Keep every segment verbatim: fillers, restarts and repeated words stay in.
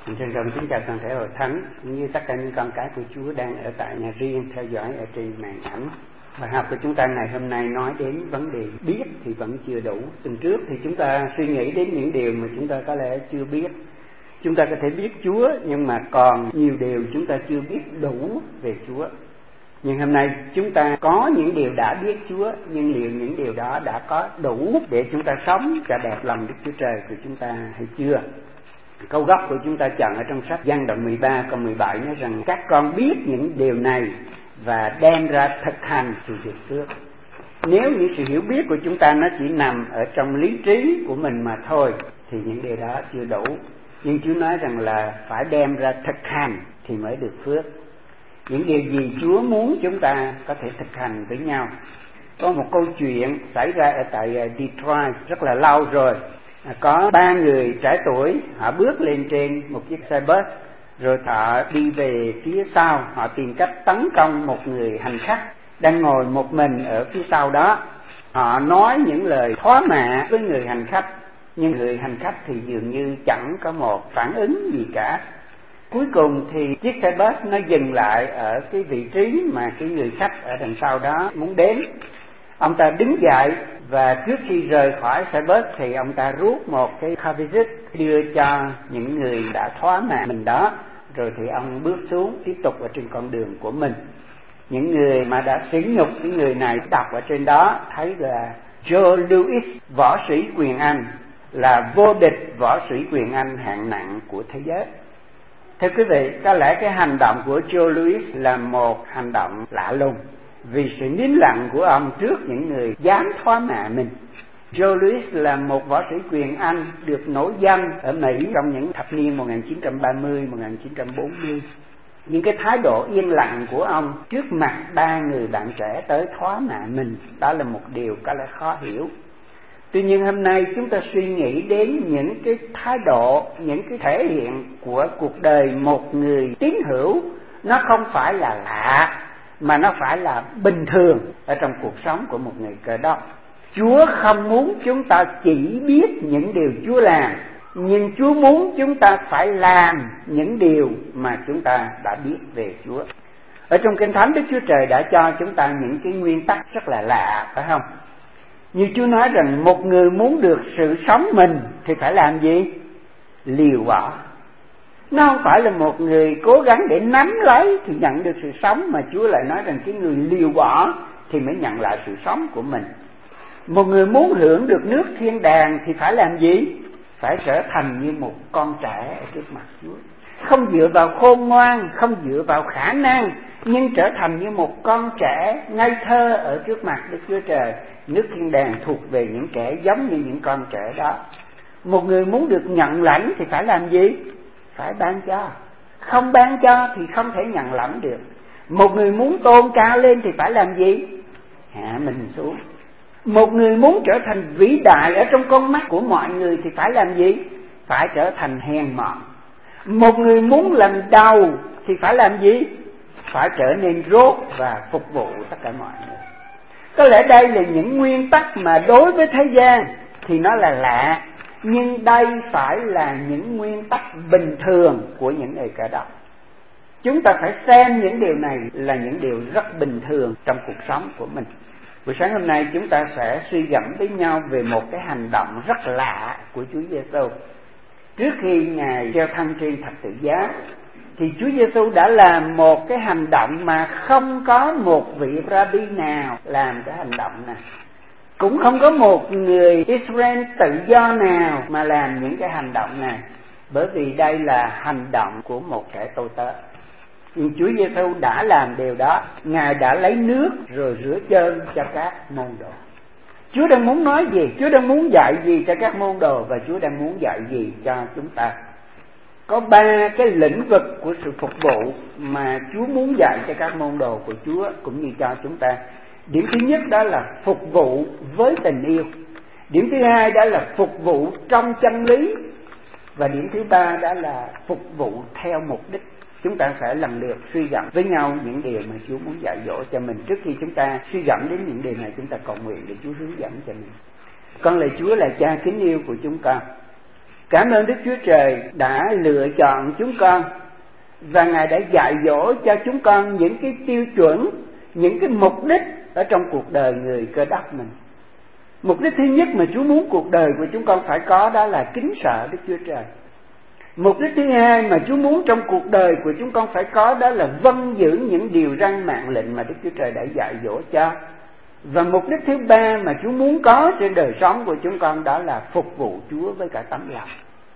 Trân trọng kính chào toàn thể hội thánh, cũng như tất cả những con cái của Chúa đang ở tại nhà riêng theo dõi ở trên màn ảnh. Bài học của chúng ta ngày hôm nay nói đến vấn đề biết thì vẫn chưa đủ. Tuần trước thì chúng ta suy nghĩ đến những điều mà chúng ta có lẽ chưa biết. Chúng ta có thể biết Chúa, nhưng mà còn nhiều điều chúng ta chưa biết đủ về Chúa. Nhưng hôm nay chúng ta có những điều đã biết Chúa, nhưng liệu những điều đó đã có đủ để chúng ta sống cho đẹp lòng Đức Chúa Trời của chúng ta hay chưa? Câu gốc của chúng ta chọn ở trong sách Giăng đoạn mười ba câu mười bảy nói rằng các con biết những điều này và đem ra thực hành thì được phước. Nếu những sự hiểu biết của chúng ta nó chỉ nằm ở trong lý trí của mình mà thôi thì những điều đó chưa đủ. Nhưng Chúa nói rằng là phải đem ra thực hành thì mới được phước. Những điều gì Chúa muốn chúng ta có thể thực hành với nhau. Có một câu chuyện xảy ra ở tại Detroit rất là lâu rồi. Có ba người trẻ tuổi, họ bước lên trên một chiếc xe bus, rồi họ đi về phía sau, họ tìm cách tấn công một người hành khách đang ngồi một mình ở phía sau đó. Họ nói những lời thóa mạ với người hành khách, nhưng người hành khách thì dường như chẳng có một phản ứng gì cả. Cuối cùng thì chiếc xe bus nó dừng lại ở cái vị trí mà cái người khách ở đằng sau đó muốn đến. Ông ta đứng dậy và trước khi rời khỏi xe bus thì ông ta rút một cái card visit đưa cho những người đã thóa mạ mình đó, rồi thì ông bước xuống tiếp tục ở trên con đường của mình. Những người mà đã sỉ nhục cái người này đọc ở trên đó thấy là Joe Louis, võ sĩ quyền Anh, là vô địch võ sĩ quyền Anh hạng nặng của thế giới. Thưa quý vị, có lẽ cái hành động của Joe Louis là một hành động lạ lùng vì sự nín lặng của ông trước những người dám thóa mạ mình. Joe Louis là một võ sĩ quyền Anh được nổi danh ở Mỹ trong những thập niên một nghìn chín trăm ba mươi, một nghìn chín trăm bốn mươi. Những cái thái độ yên lặng của ông trước mặt ba người bạn trẻ tới thóa mạ mình, đó là một điều có lẽ khó hiểu. Tuy nhiên hôm nay chúng ta suy nghĩ đến những cái thái độ, những cái thể hiện của cuộc đời một người tín hữu, nó không phải là lạ, mà nó phải là bình thường ở trong cuộc sống của một người Cơ Đốc. Chúa không muốn chúng ta chỉ biết những điều Chúa làm, nhưng Chúa muốn chúng ta phải làm những điều mà chúng ta đã biết về Chúa. Ở trong Kinh Thánh, Đức Chúa Trời đã cho chúng ta những cái nguyên tắc rất là lạ, phải không? Như Chúa nói rằng một người muốn được sự sống mình thì phải làm gì? Liều bỏ. Nó không phải là một người cố gắng để nắm lấy thì nhận được sự sống, mà Chúa lại nói rằng cái người liều bỏ thì mới nhận lại sự sống của mình. Một người muốn hưởng được nước thiên đàng thì phải làm gì? Phải trở thành như một con trẻ ở trước mặt Chúa. Không dựa vào khôn ngoan, không dựa vào khả năng, nhưng trở thành như một con trẻ ngây thơ ở trước mặt Đức Chúa Trời. Nước thiên đàng thuộc về những kẻ giống như những con trẻ đó. Một người muốn được nhận lãnh thì phải làm gì? Phải ban cho. Không ban cho thì không thể nhận lãnh được. Một người muốn tôn cao lên thì phải làm gì? Hạ mình xuống. Một người muốn trở thành vĩ đại ở trong con mắt của mọi người thì phải làm gì? Phải trở thành hèn mọn. Một người muốn làm đầu thì phải làm gì? Phải trở nên rốt và phục vụ tất cả mọi người. Có lẽ đây là những nguyên tắc mà đối với thế gian thì nó là lạ, nhưng đây phải là những nguyên tắc bình thường của những người Cơ Đốc. Chúng ta phải xem những điều này là những điều rất bình thường trong cuộc sống của mình. Buổi sáng hôm nay chúng ta sẽ suy gẫm với nhau về một cái hành động rất lạ của Chúa Giêsu. Trước khi Ngài treo thân trên thập tự giá thì Chúa Giêsu đã làm một cái hành động mà không có một vị rabbi nào làm cái hành động này. Cũng không có một người Israel tự do nào mà làm những cái hành động này, bởi vì đây là hành động của một kẻ tôi tớ. Nhưng Chúa Giêsu đã làm điều đó. Ngài đã lấy nước rồi rửa chân cho các môn đồ. Chúa đang muốn nói gì? Chúa đang muốn dạy gì cho các môn đồ? Và Chúa đang muốn dạy gì cho chúng ta? Có ba cái lĩnh vực của sự phục vụ mà Chúa muốn dạy cho các môn đồ của Chúa cũng như cho chúng ta. Điểm thứ nhất đó là phục vụ với tình yêu. Điểm thứ hai đó là phục vụ trong chân lý. Và điểm thứ ba đó là phục vụ theo mục đích. Chúng ta sẽ lần lượt suy gẫm với nhau những điều mà Chúa muốn dạy dỗ cho mình. Trước khi chúng ta suy gẫm đến những điều này, chúng ta cầu nguyện để Chúa hướng dẫn cho mình. Con lạy Chúa là Cha kính yêu của chúng con. Cảm ơn Đức Chúa Trời đã lựa chọn chúng con, và Ngài đã dạy dỗ cho chúng con những cái tiêu chuẩn, những cái mục đích ở trong cuộc đời người Cơ Đốc mình. Mục đích thứ nhất mà Chúa muốn cuộc đời của chúng con phải có đó là kính sợ Đức Chúa Trời. Mục đích thứ hai mà Chúa muốn trong cuộc đời của chúng con phải có đó là vâng giữ những điều răn mạng lệnh mà Đức Chúa Trời đã dạy dỗ cho. Và mục đích thứ ba mà Chúa muốn có trên đời sống của chúng con đó là phục vụ Chúa với cả tấm lòng.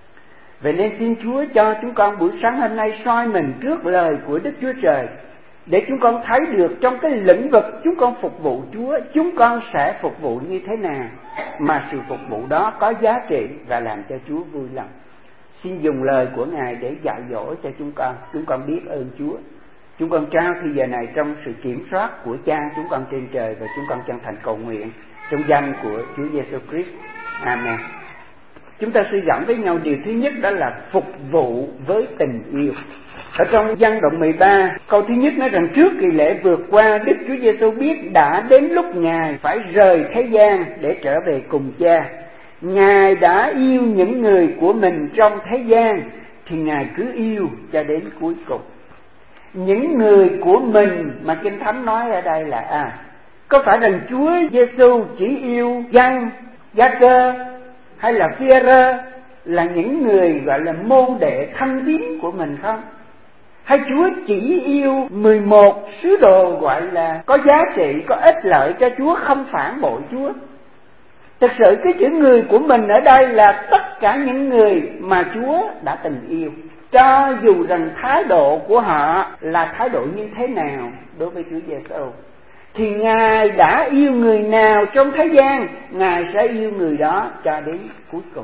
Vậy nên xin Chúa cho chúng con buổi sáng hôm nay soi mình trước lời của Đức Chúa Trời, để chúng con thấy được trong cái lĩnh vực chúng con phục vụ Chúa, chúng con sẽ phục vụ như thế nào mà sự phục vụ đó có giá trị và làm cho Chúa vui lòng. Xin dùng lời của Ngài để dạy dỗ cho chúng con. Chúng con biết ơn Chúa. Chúng con trao thì giờ này trong sự kiểm soát của Cha chúng con trên trời, và chúng con chân thành cầu nguyện trong danh của Chúa Giêsu Christ. Amen. Chúng ta suy gẫm với nhau điều thứ nhất đó là phục vụ với tình yêu. Ở trong Giăng đoạn mười ba, câu thứ nhất nói rằng trước kỳ lễ vượt qua, Đức Chúa Giêsu biết đã đến lúc Ngài phải rời thế gian để trở về cùng Cha. Ngài đã yêu những người của mình trong thế gian, thì Ngài cứ yêu cho đến cuối cùng. Những người của mình mà Kinh Thánh nói ở đây là à, có phải rằng Chúa Giêsu chỉ yêu Giăng, Gia-cơ hay là Phi-e-rơ là những người gọi là môn đệ thân tín của mình không? Hay Chúa chỉ yêu mười một sứ đồ gọi là có giá trị, có ích lợi cho Chúa, không phản bội Chúa? Thực sự cái chữ người của mình ở đây là tất cả những người mà Chúa đã từng yêu, cho dù rằng thái độ của họ là thái độ như thế nào đối với Chúa Giêsu, thì Ngài đã yêu người nào trong thế gian, Ngài sẽ yêu người đó cho đến cuối cùng.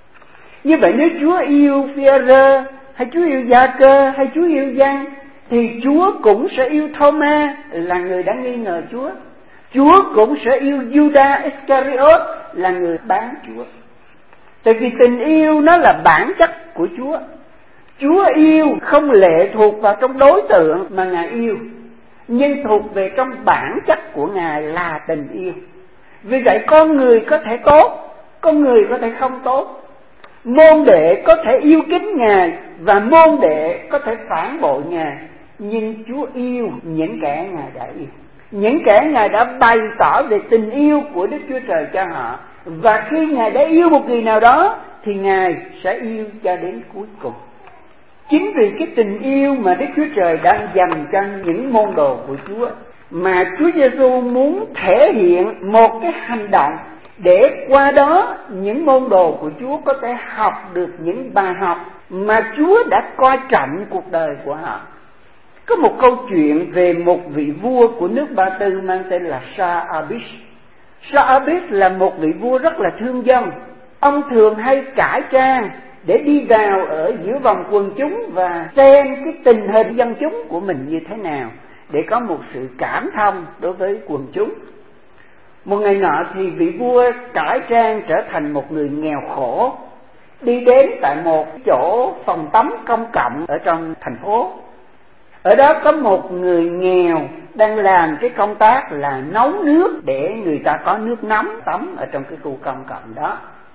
Như vậy nếu Chúa yêu Phi-e-rơ, hay Chúa yêu Gia-cơ, hay Chúa yêu Giăng, thì Chúa cũng sẽ yêu Thô-ma là người đã nghi ngờ Chúa. Chúa cũng sẽ yêu Judas Iscariot là người bán Chúa. Tại vì tình yêu nó là bản chất của Chúa. Chúa yêu không lệ thuộc vào trong đối tượng mà Ngài yêu, nhưng thuộc về trong bản chất của Ngài là tình yêu. Vì vậy con người có thể tốt, con người có thể không tốt. Môn đệ có thể yêu kính Ngài và môn đệ có thể phản bội Ngài, nhưng Chúa yêu những kẻ Ngài đã yêu, những kẻ Ngài đã bày tỏ về tình yêu của Đức Chúa Trời cho họ. Và khi Ngài đã yêu một người nào đó thì Ngài sẽ yêu cho đến cuối cùng. Chính vì cái tình yêu mà Đức Chúa Trời đang dành cho những môn đồ của Chúa, mà Chúa Giêsu muốn thể hiện một cái hành động để qua đó những môn đồ của Chúa có thể học được những bài học mà Chúa đã coi trọng cuộc đời của họ. Có một câu chuyện về một vị vua của nước Ba Tư mang tên là Sa-a-bít. Sa-a-bít là một vị vua rất là thương dân. Ông thường hay cải trang để đi vào ở giữa vòng quần chúng và xem cái tình hình dân chúng của mình như thế nào, để có một sự cảm thông đối với quần chúng. Một ngày nọ thì vị vua cải trang trở thành một người nghèo khổ, đi đến tại một chỗ phòng tắm công cộng ở trong thành phố. Ở đó có một người nghèo đang làm cái công tác là nấu nước để người ta có nước nóng tắm ở trong cái khu công cộng đó.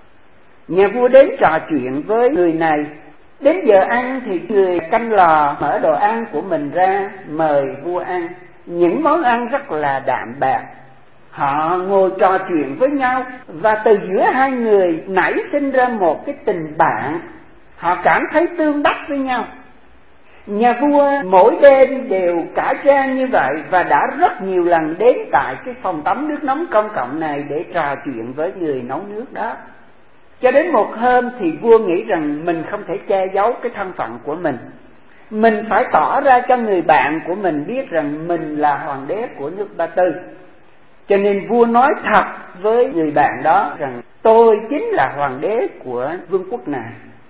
Nhà vua đến trò chuyện với người này. Đến giờ ăn thì người canh lò mở đồ ăn của mình ra mời vua ăn. Những món ăn rất là đạm bạc. Họ ngồi trò chuyện với nhau, và từ giữa hai người nảy sinh ra một cái tình bạn. Họ cảm thấy tương đắc với nhau. Nhà vua mỗi đêm đều cải trang như vậy, và đã rất nhiều lần đến tại cái phòng tắm nước nóng công cộng này để trò chuyện với người nấu nước đó. Cho đến một hôm thì vua nghĩ rằng mình không thể che giấu cái thân phận của mình. Mình phải tỏ ra cho người bạn của mình biết rằng mình là hoàng đế của nước Ba Tư. Cho nên vua nói thật với người bạn đó rằng tôi chính là hoàng đế của vương quốc này.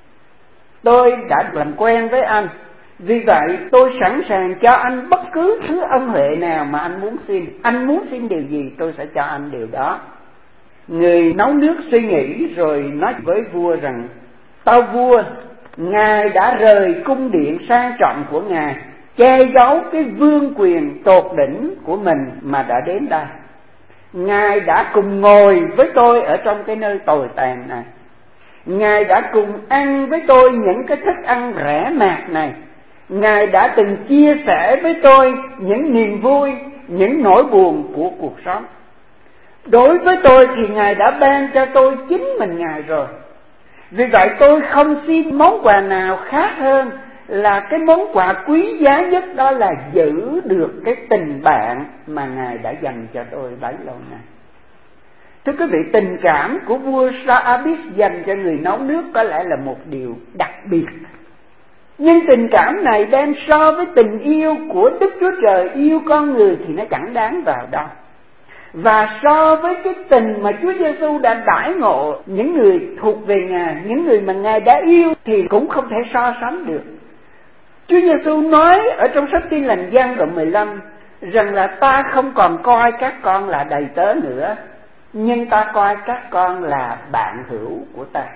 Tôi đã làm quen với anh, vì vậy tôi sẵn sàng cho anh bất cứ thứ ân huệ nào mà anh muốn xin. Anh muốn xin điều gì tôi sẽ cho anh điều đó. Người nấu nước suy nghĩ rồi nói với vua rằng: tâu vua, ngài đã rời cung điện sang trọng của ngài, che giấu cái vương quyền tột đỉnh của mình mà đã đến đây. Ngài đã cùng ngồi với tôi ở trong cái nơi tồi tàn này. Ngài đã cùng ăn với tôi những cái thức ăn rẻ mạt này. Ngài đã từng chia sẻ với tôi những niềm vui, những nỗi buồn của cuộc sống. Đối với tôi thì Ngài đã ban cho tôi chính mình Ngài rồi. Vì vậy tôi không xin món quà nào khác hơn là cái món quà quý giá nhất, đó là giữ được cái tình bạn mà Ngài đã dành cho tôi bấy lâu nay. Thưa quý vị, tình cảm của vua Sa-a-bít dành cho người nấu nước có lẽ là một điều đặc biệt. Nhưng tình cảm này đem so với tình yêu của Đức Chúa Trời yêu con người thì nó chẳng đáng vào đâu. Và so với cái tình mà Chúa Giêsu đã đãi ngộ những người thuộc về Ngài, những người mà Ngài đã yêu, thì cũng không thể so sánh được. Chúa Giêsu nói ở trong sách Tin Lành Giăng đoạn mười lăm rằng là ta không còn coi các con là đầy tớ nữa, nhưng ta coi các con là bạn hữu của ta.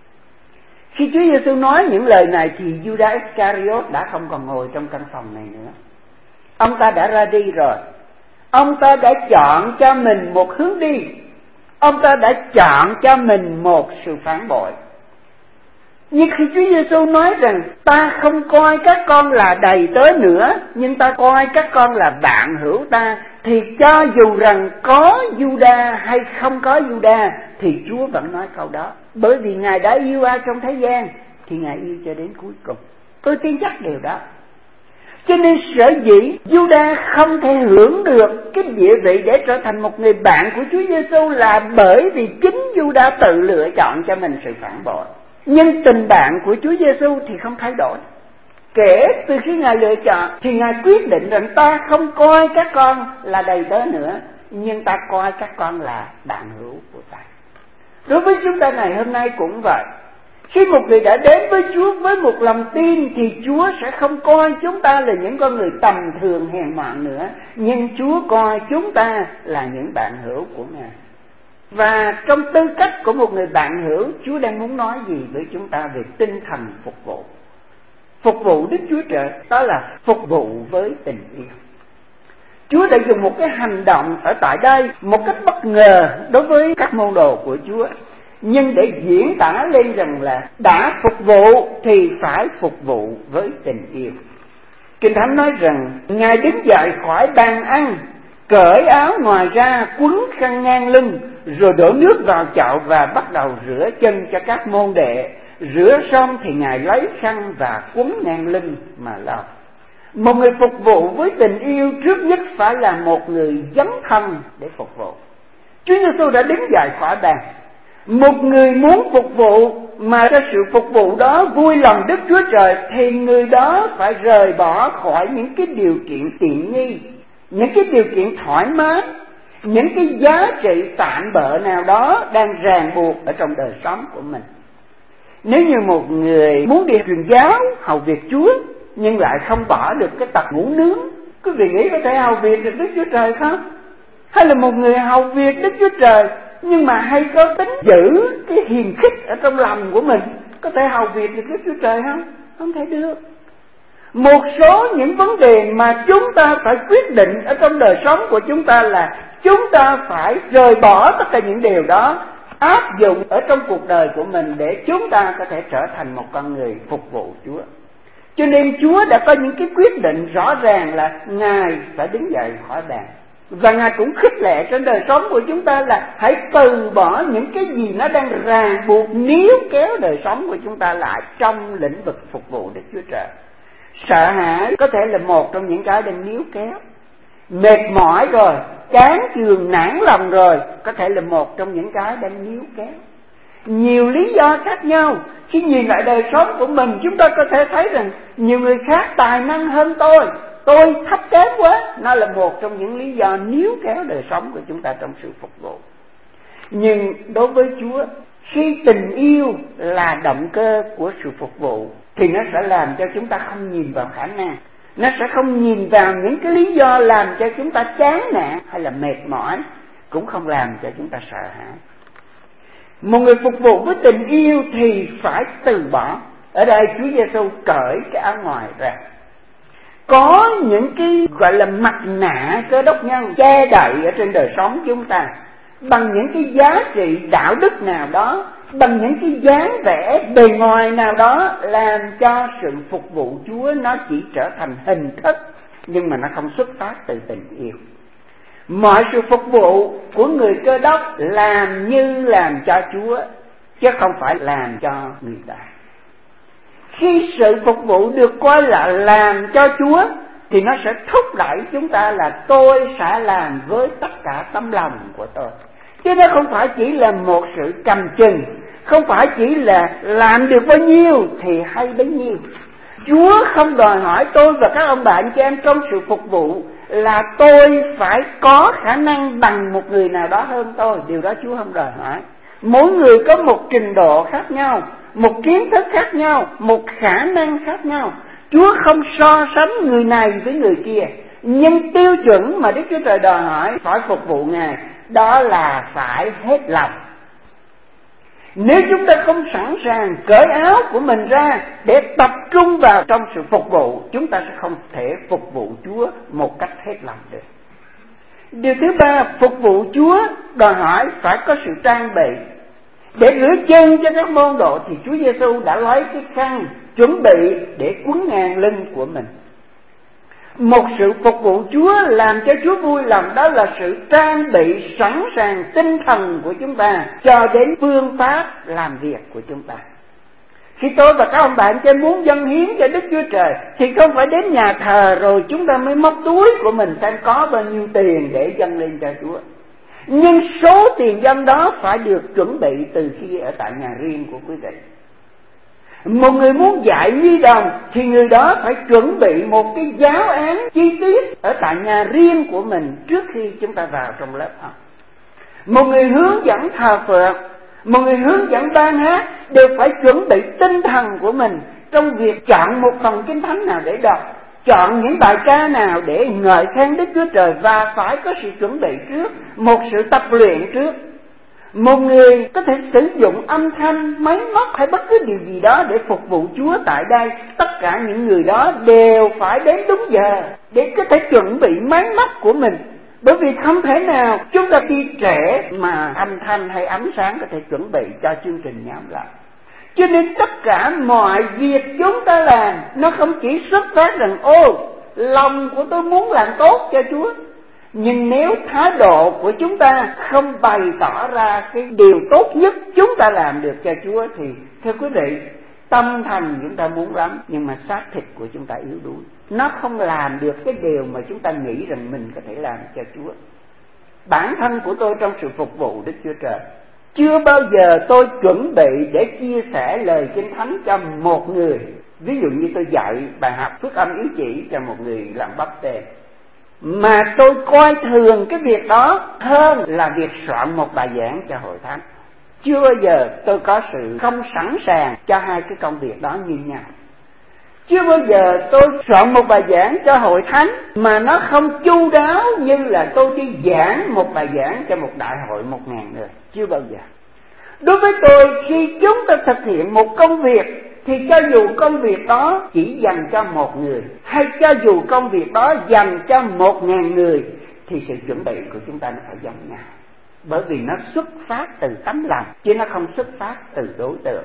Khi Chúa Giêsu nói những lời này thì Judas Iscariot đã không còn ngồi trong căn phòng này nữa. Ông ta đã ra đi rồi. Ông ta đã chọn cho mình một hướng đi. Ông ta đã chọn cho mình một sự phản bội. Nhưng khi Chúa Giêsu nói rằng ta không coi các con là đầy tớ nữa, nhưng ta coi các con là bạn hữu ta, thì cho dù rằng có Judas hay không có Judas thì Chúa vẫn nói câu đó. Bởi vì Ngài đã yêu ai trong thế gian thì Ngài yêu cho đến cuối cùng. Tôi tin chắc điều đó. Cho nên sở dĩ Judas không thể hưởng được cái địa vị để trở thành một người bạn của Chúa Giêsu là bởi vì chính Judas tự lựa chọn cho mình sự phản bội. Nhưng tình bạn của Chúa Giêsu thì không thay đổi. Kể từ khi Ngài lựa chọn thì Ngài quyết định rằng ta không coi các con là đầy tớ nữa, nhưng ta coi các con là bạn hữu của ta. Đối với chúng ta ngày hôm nay cũng vậy. Khi một người đã đến với Chúa với một lòng tin thì Chúa sẽ không coi chúng ta là những con người tầm thường hèn mọn nữa, nhưng Chúa coi chúng ta là những bạn hữu của Ngài. Và trong tư cách của một người bạn hữu, Chúa đang muốn nói gì với chúng ta về tinh thần phục vụ? Phục vụ Đức Chúa Trời đó là phục vụ với tình yêu. Chúa đã dùng một cái hành động ở tại đây một cách bất ngờ đối với các môn đồ của Chúa, nhưng để diễn tả lên rằng là đã phục vụ thì phải phục vụ với tình yêu. Kinh Thánh nói rằng Ngài đứng dậy khỏi bàn ăn, cởi áo ngoài ra, quấn khăn ngang lưng, rồi đổ nước vào chậu và bắt đầu rửa chân cho các môn đệ. Rửa xong thì Ngài lấy khăn và quấn ngang lưng mà lau. Một người phục vụ với tình yêu trước nhất phải là một người dấn thân để phục vụ. Chúa Giêsu đã đứng dậy khỏi bàn. Một người muốn phục vụ mà cho sự phục vụ đó vui lòng Đức Chúa Trời thì người đó phải rời bỏ khỏi những cái điều kiện tiện nghi, những cái điều kiện thoải mái, những cái giá trị tạm bợ nào đó đang ràng buộc ở trong đời sống của mình. Nếu như một người muốn đi truyền giáo hầu việc Chúa nhưng lại không bỏ được cái tật ngủ nướng, quý vị nghĩ có thể hầu việc được Đức Chúa Trời không? Hay là một người hầu việc Đức Chúa Trời nhưng mà hay có tính giữ cái hiềm khích ở trong lòng của mình, có thể hầu việc được Đức Chúa Trời không? Không thể được. Một số những vấn đề mà chúng ta phải quyết định ở trong đời sống của chúng ta là chúng ta phải rời bỏ tất cả những điều đó, áp dụng ở trong cuộc đời của mình để chúng ta có thể trở thành một con người phục vụ Chúa. Cho nên Chúa đã có những cái quyết định rõ ràng là Ngài phải đứng dậy khỏi bàn. Và Ngài cũng khích lệ trên đời sống của chúng ta là hãy từ bỏ những cái gì nó đang ràng buộc níu kéo đời sống của chúng ta lại trong lĩnh vực phục vụ Đức Chúa Trời. Sợ hãi có thể là một trong những cái đang níu kéo. Mệt mỏi rồi, chán chường nản lòng rồi, có thể là một trong những cái đang níu kéo. Nhiều lý do khác nhau. Khi nhìn lại đời sống của mình, chúng ta có thể thấy rằng nhiều người khác tài năng hơn tôi, tôi thấp kém quá. Nó là một trong những lý do níu kéo đời sống của chúng ta trong sự phục vụ. Nhưng đối với Chúa, khi tình yêu là động cơ của sự phục vụ thì nó sẽ làm cho chúng ta không nhìn vào khả năng, nó sẽ không nhìn vào những cái lý do làm cho chúng ta chán nản hay là mệt mỏi, cũng không làm cho chúng ta sợ hãi. Một người phục vụ với tình yêu thì phải từ bỏ. Ở đây Chúa Giêsu cởi cái áo ngoài ra. Có những cái gọi là mặt nạ Cơ Đốc nhân che đậy ở trên đời sống chúng ta bằng những cái giá trị đạo đức nào đó, bằng những cái dáng vẻ bề ngoài nào đó, làm cho sự phục vụ Chúa nó chỉ trở thành hình thức, nhưng mà nó không xuất phát từ tình yêu. Mọi sự phục vụ của người Cơ Đốc làm như làm cho Chúa, chứ không phải làm cho người ta. Khi sự phục vụ được coi là làm cho Chúa, thì nó sẽ thúc đẩy chúng ta là tôi sẽ làm với tất cả tấm lòng của tôi. Chứ nó không phải chỉ là một sự cầm chừng, không phải chỉ là làm được bao nhiêu thì hay bấy nhiêu. Chúa không đòi hỏi tôi và các ông bạn chị em trong sự phục vụ là tôi phải có khả năng bằng một người nào đó hơn tôi. Điều đó Chúa không đòi hỏi. Mỗi người có một trình độ khác nhau, một kiến thức khác nhau, một khả năng khác nhau. Chúa không so sánh người này với người kia. Nhưng tiêu chuẩn mà Đức Chúa Trời đòi hỏi phải phục vụ Ngài, đó là phải hết lòng. Nếu chúng ta không sẵn sàng cởi áo của mình ra để tập trung vào trong sự phục vụ, chúng ta sẽ không thể phục vụ Chúa một cách hết lòng được. Điều thứ ba, phục vụ Chúa đòi hỏi phải có sự trang bị. Để rửa chân cho các môn đồ thì Chúa Giêsu đã lấy cái khăn chuẩn bị để quấn ngang lưng của mình. Một sự phục vụ Chúa làm cho Chúa vui lòng, đó là sự trang bị sẵn sàng tinh thần của chúng ta cho đến phương pháp làm việc của chúng ta. Khi tôi và các ông bạn chơi muốn dâng hiến cho Đức Chúa Trời thì không phải đến nhà thờ rồi chúng ta mới móc túi của mình xem có bao nhiêu tiền để dâng lên cho Chúa. Nhưng số tiền dâng đó phải được chuẩn bị từ khi ở tại nhà riêng của quý vị. Một người muốn dạy nhi đồng thì người đó phải chuẩn bị một cái giáo án chi tiết ở tại nhà riêng của mình trước khi chúng ta vào trong lớp học. Một người hướng dẫn thờ phượng, một người hướng dẫn ban hát đều phải chuẩn bị tinh thần của mình trong việc chọn một phần Kinh Thánh nào để đọc, chọn những bài ca nào để ngợi khen Đức Chúa Trời, và phải có sự chuẩn bị trước, một sự tập luyện trước. Một người có thể sử dụng âm thanh, máy móc hay bất cứ điều gì đó để phục vụ Chúa tại đây. Tất cả những người đó đều phải đến đúng giờ để có thể chuẩn bị máy móc của mình. Bởi vì không thể nào chúng ta đi trễ mà âm thanh hay ánh sáng có thể chuẩn bị cho chương trình nhóm lại. Cho nên tất cả mọi việc chúng ta làm nó không chỉ xuất phát rằng ô, lòng của tôi muốn làm tốt cho Chúa. Nhưng nếu thái độ của chúng ta không bày tỏ ra cái điều tốt nhất chúng ta làm được cho Chúa thì thưa quý vị, tâm thành chúng ta muốn lắm, nhưng mà xác thịt của chúng ta yếu đuối. Nó không làm được cái điều mà chúng ta nghĩ rằng mình có thể làm cho Chúa. Bản thân của tôi trong sự phục vụ Đức Chúa Trời, chưa bao giờ tôi chuẩn bị để chia sẻ lời Kinh Thánh cho một người. Ví dụ như tôi dạy bài học phước âm ý chỉ cho một người làm bắp tê, mà tôi coi thường cái việc đó hơn là việc soạn một bài giảng cho hội thánh. Chưa bao giờ tôi có sự không sẵn sàng cho hai cái công việc đó như nhau. Chưa bao giờ tôi soạn một bài giảng cho hội thánh mà nó không chu đáo như là tôi đi giảng một bài giảng cho một đại hội một ngàn người. Chưa bao giờ. Đối với tôi, khi chúng ta thực hiện một công việc thì cho dù công việc đó chỉ dành cho một người, hay cho dù công việc đó dành cho một ngàn người, thì sự chuẩn bị của chúng ta nó phải giống nhau. Bởi vì nó xuất phát từ tấm lòng, chứ nó không xuất phát từ đối tượng.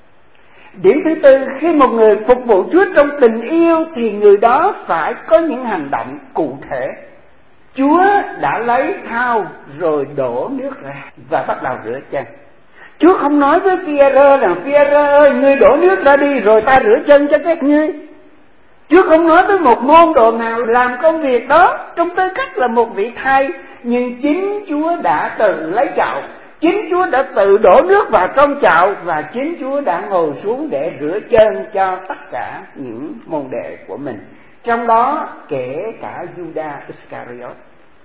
Điểm thứ tư, khi một người phục vụ Chúa trong tình yêu thì người đó phải có những hành động cụ thể. Chúa đã lấy thau rồi đổ nước ra và bắt đầu rửa chân. Chúa không nói với Phi-e-rơ rằng Phi-e-rơ ơi, ngươi đổ nước ra đi rồi ta rửa chân cho các ngươi. Chúa không nói với một môn đồ nào làm công việc đó trong tư cách là một vị thầy, nhưng chính Chúa đã tự lấy chậu, chính Chúa đã tự đổ nước vào trong chậu, và chính Chúa đã ngồi xuống để rửa chân cho tất cả những môn đệ của mình, trong đó kể cả Judas Iscariot.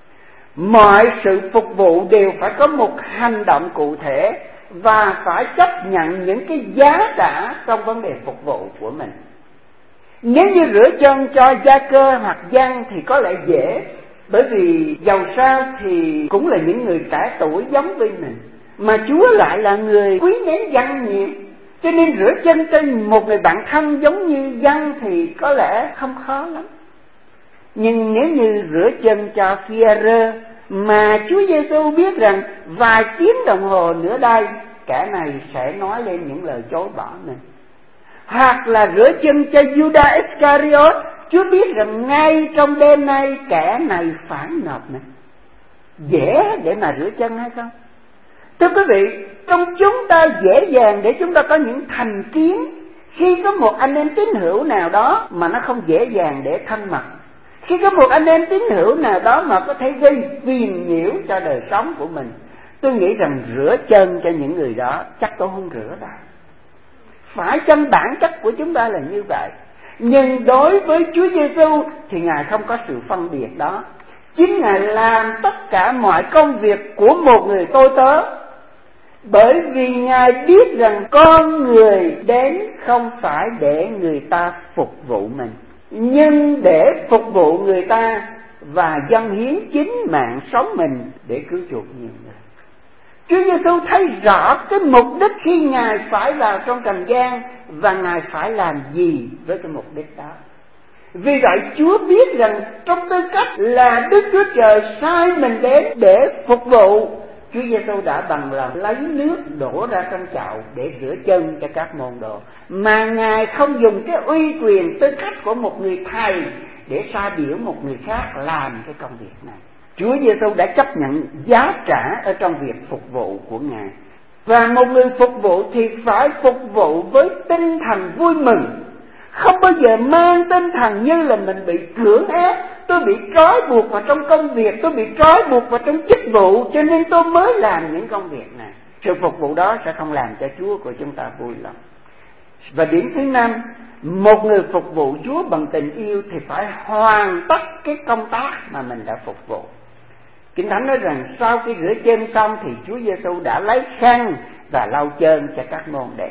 Mọi sự phục vụ đều phải có một hành động cụ thể và phải chấp nhận những cái giá cả trong vấn đề phục vụ của mình. Nếu như rửa chân cho Gia-cơ hoặc Giăng thì có lẽ dễ, bởi vì dầu sao thì cũng là những người trẻ tuổi giống với mình, mà Chúa lại là người quý mến Giăng nhiều, cho nên rửa chân cho một người bạn thân giống như Giăng thì có lẽ không khó lắm. Nhưng nếu như rửa chân cho Phi-e-rơ mà Chúa Giêsu biết rằng vài tiếng đồng hồ nữa đây kẻ này sẽ nói lên những lời chối bỏ mình. Hoặc là rửa chân cho Judas Iscariot, Chúa biết rằng ngay trong đêm nay kẻ này phản nộp mình. Dễ để mà rửa chân hay không? Thưa quý vị, trong chúng ta dễ dàng để chúng ta có những thành kiến khi có một anh em tín hữu nào đó mà nó không dễ dàng để thân mật, khi có một anh em tín hữu nào đó mà có thể gây phiền nhiễu cho đời sống của mình. Tôi nghĩ rằng rửa chân cho những người đó chắc tôi không rửa đâu. Phải chăng bản chất của chúng ta là như vậy? Nhưng đối với Chúa Giêsu thì Ngài không có sự phân biệt đó. Chính Ngài làm tất cả mọi công việc của một người tôi tớ, bởi vì Ngài biết rằng con người đến không phải để người ta phục vụ mình, nhưng để phục vụ người ta và dâng hiến chính mạng sống mình để cứu chuộc nhiều người. Chúa Giêsu thấy rõ cái mục đích khi Ngài phải vào trong trần gian và Ngài phải làm gì với cái mục đích đó. Vì vậy Chúa biết rằng trong tư cách là Đức Chúa Trời sai mình đến để phục vụ, Chúa Giêsu đã bằng lòng lấy nước đổ ra trong chậu để rửa chân cho các môn đồ, mà Ngài không dùng cái uy quyền tư cách của một người thầy để sa biểu một người khác làm cái công việc này. Chúa Giêsu đã chấp nhận giá trả ở trong việc phục vụ của Ngài. Và một người phục vụ thì phải phục vụ với tinh thần vui mừng, không bao giờ mang tinh thần như là mình bị cưỡng ép, tôi bị trói buộc vào trong công việc, tôi bị trói buộc vào trong chức vụ, cho nên tôi mới làm những công việc này. Sự phục vụ đó sẽ không làm cho Chúa của chúng ta vui lòng. Và điểm thứ năm, một người phục vụ Chúa bằng tình yêu thì phải hoàn tất cái công tác mà mình đã phục vụ. Kinh Thánh nói rằng sau khi rửa chân xong thì Chúa Giêsu đã lấy khăn và lau chân cho các môn đệ.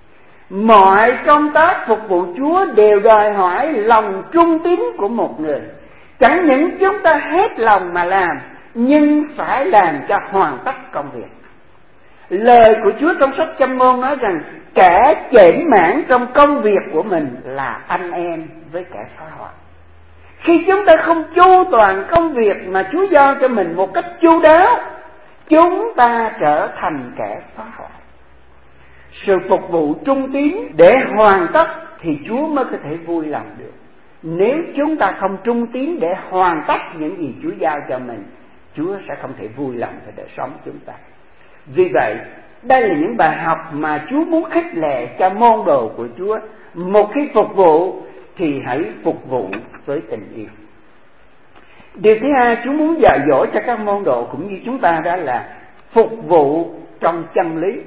Mọi công tác phục vụ Chúa đều đòi hỏi lòng trung tín của một người. Chẳng những chúng ta hết lòng mà làm, nhưng phải làm cho hoàn tất công việc. Lời của Chúa trong sách Châm Ngôn nói rằng kẻ chểnh mãn trong công việc của mình là anh em với kẻ phá hoại. Khi chúng ta không chu toàn công việc mà Chúa giao cho mình một cách chu đáo, chúng ta trở thành kẻ phá hoại. Sự phục vụ trung tín để hoàn tất thì Chúa mới có thể vui lòng được. Nếu chúng ta không trung tín để hoàn tất những gì Chúa giao cho mình, Chúa sẽ không thể vui lòng cho đời sống chúng ta. Vì vậy, đây là những bài học mà Chúa muốn khích lệ cho môn đồ của Chúa. Một khi phục vụ thì hãy phục vụ với tình yêu. Điều thứ hai Chúa muốn dạy dỗ cho các môn đồ cũng như chúng ta, đó là phục vụ trong chân lý.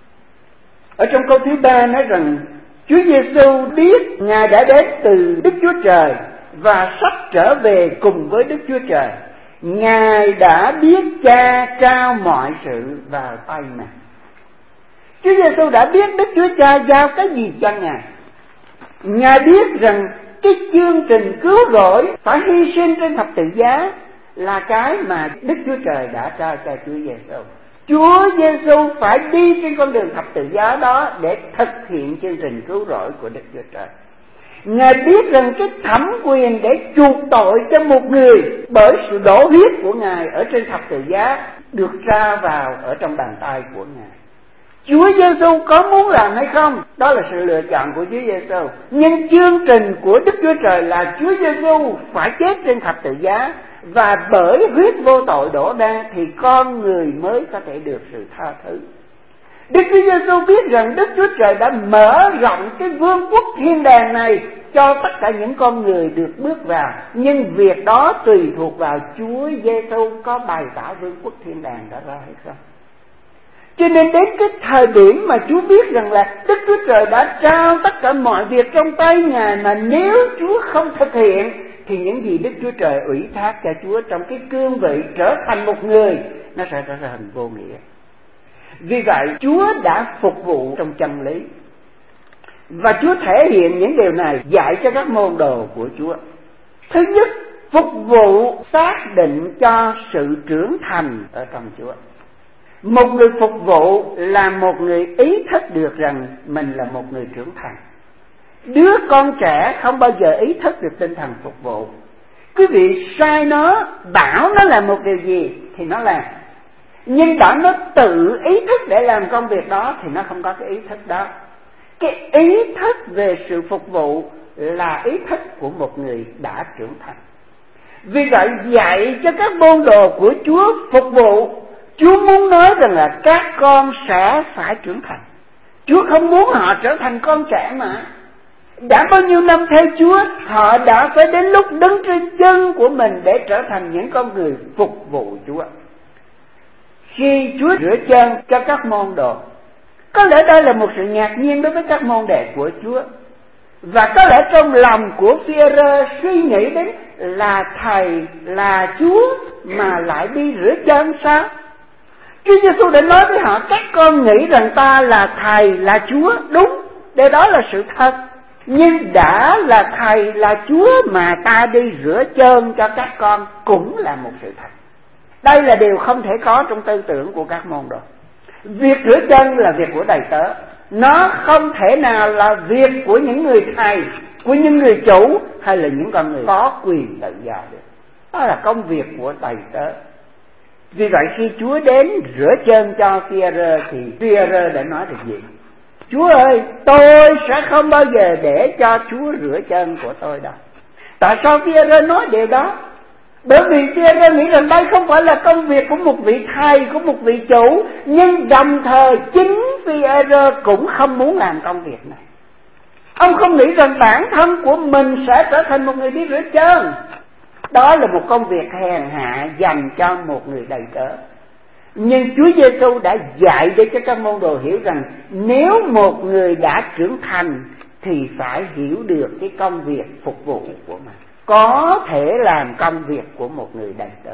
Ở trong câu thứ ba nói rằng Chúa Giêsu biết Ngài đã đến từ Đức Chúa Trời và sắp trở về cùng với Đức Chúa Trời. Ngài đã biết Cha trao mọi sự vào tay mình. Chúa Giêsu đã biết Đức Chúa Cha giao cái gì cho Ngài. Ngài biết rằng cái chương trình cứu rỗi phải hy sinh trên thập tự giá là cái mà Đức Chúa Trời đã trao cho Chúa Giêsu. Chúa Giêsu phải đi trên con đường thập tự giá đó để thực hiện chương trình cứu rỗi của Đức Chúa Trời. Ngài biết rằng cái thẩm quyền để chuộc tội cho một người bởi sự đổ huyết của Ngài ở trên thập tự giá được trao vào ở trong bàn tay của Ngài. Chúa Giêsu có muốn làm hay không? Đó là sự lựa chọn của Chúa Giêsu. Nhưng chương trình của Đức Chúa Trời là Chúa Giêsu phải chết trên thập tự giá, và bởi huyết vô tội đổ ra thì con người mới có thể được sự tha thứ. Đức Chúa Giêsu biết rằng Đức Chúa Trời đã mở rộng cái vương quốc thiên đàng này cho tất cả những con người được bước vào, nhưng việc đó tùy thuộc vào Chúa Giêsu có bày tỏ vương quốc thiên đàng đó ra hay không. Cho nên đến cái thời điểm mà Chúa biết rằng là Đức Chúa Trời đã trao tất cả mọi việc trong tay Ngài, mà nếu Chúa không thực hiện thì những gì Đức Chúa Trời ủy thác cho Chúa trong cái cương vị trở thành một người, nó sẽ trở thành vô nghĩa. Vì vậy Chúa đã phục vụ trong chân lý, và Chúa thể hiện những điều này dạy cho các môn đồ của Chúa. Thứ nhất, phục vụ xác định cho sự trưởng thành ở trong Chúa. Một người phục vụ là một người ý thức được rằng mình là một người trưởng thành. Đứa con trẻ không bao giờ ý thức được tinh thần phục vụ. Quý vị sai nó, bảo nó làm một điều gì thì nó làm. Nhưng đã nó tự ý thức để làm công việc đó thì nó không có cái ý thức đó. Cái ý thức về sự phục vụ là ý thức của một người đã trưởng thành. Vì vậy dạy cho các môn đồ của Chúa phục vụ, Chúa muốn nói rằng là các con sẽ phải trưởng thành. Chúa không muốn họ trở thành con trẻ mà. Đã bao nhiêu năm theo Chúa, họ đã phải đến lúc đứng trên chân của mình để trở thành những con người phục vụ Chúa. Khi Chúa rửa chân cho các môn đồ, có lẽ đây là một sự ngạc nhiên đối với các môn đệ của Chúa. Và có lẽ trong lòng của Phi-e-rơ suy nghĩ đến là Thầy là Chúa mà lại đi rửa chân sao? Chúa Giêsu đã nói với họ, các con nghĩ rằng ta là Thầy là Chúa. Đúng, điều đó là sự thật. Nhưng đã là Thầy là Chúa mà ta đi rửa chân cho các con cũng là một sự thật. Đây là điều không thể có trong tư tưởng của các môn đồ. Việc rửa chân là việc của đầy tớ. Nó không thể nào là việc của những người thầy, của những người chủ hay là những con người có quyền tự do được. Đó là công việc của đầy tớ. Vì vậy khi Chúa đến rửa chân cho Phi-e-rơ thì Phi-e-rơ đã nói được gì? Chúa ơi, tôi sẽ không bao giờ để cho Chúa rửa chân của tôi đâu. Tại sao Phi-e-rơ nói điều đó? Bởi vì Phi-e-rơ nghĩ rằng đây không phải là công việc của một vị thầy, của một vị chủ. Nhưng đồng thời chính Phi-e-rơ cũng không muốn làm công việc này. Ông không nghĩ rằng bản thân của mình sẽ trở thành một người đi rửa chân. Đó là một công việc hèn hạ dành cho một người đầy tớ. Nhưng Chúa Giêsu đã dạy để cho các môn đồ hiểu rằng nếu một người đã trưởng thành thì phải hiểu được cái công việc phục vụ của mình, có thể làm công việc của một người đầy tớ.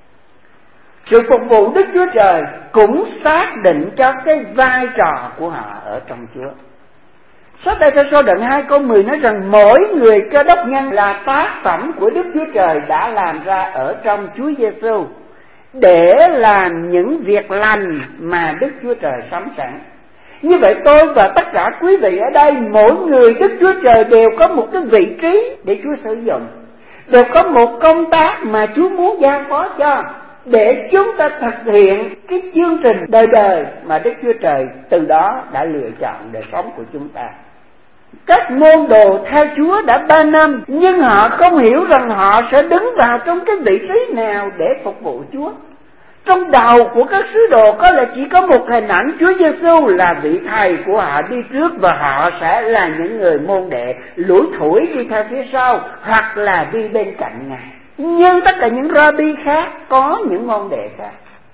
Sự phục vụ Đức Chúa Trời cũng xác định cho cái vai trò của họ ở trong Chúa. Sách Ê-phê-sô đoạn hai câu mười nói rằng mỗi người Cơ Đốc nhân là tác phẩm của Đức Chúa Trời đã làm ra ở trong Chúa Giêsu để làm những việc lành mà Đức Chúa Trời sắm sẵn. Như vậy tôi và tất cả quý vị ở đây, mỗi người Đức Chúa Trời đều có một cái vị trí để Chúa sử dụng, đều có một công tác mà Chúa muốn giao phó cho, để chúng ta thực hiện cái chương trình đời đời mà Đức Chúa Trời từ đó đã lựa chọn đời sống của chúng ta. Các môn đồ theo Chúa đã ba năm, nhưng họ không hiểu rằng họ sẽ đứng vào trong cái vị trí nào để phục vụ Chúa. Trong đầu của các sứ đồ có lẽ chỉ có một hình ảnh Chúa Giêsu là vị thầy của họ đi trước, và họ sẽ là những người môn đệ lủi thủi đi theo phía sau, hoặc là đi bên cạnh Ngài. Nhưng tất cả những rabbi khác có những môn đệ khác.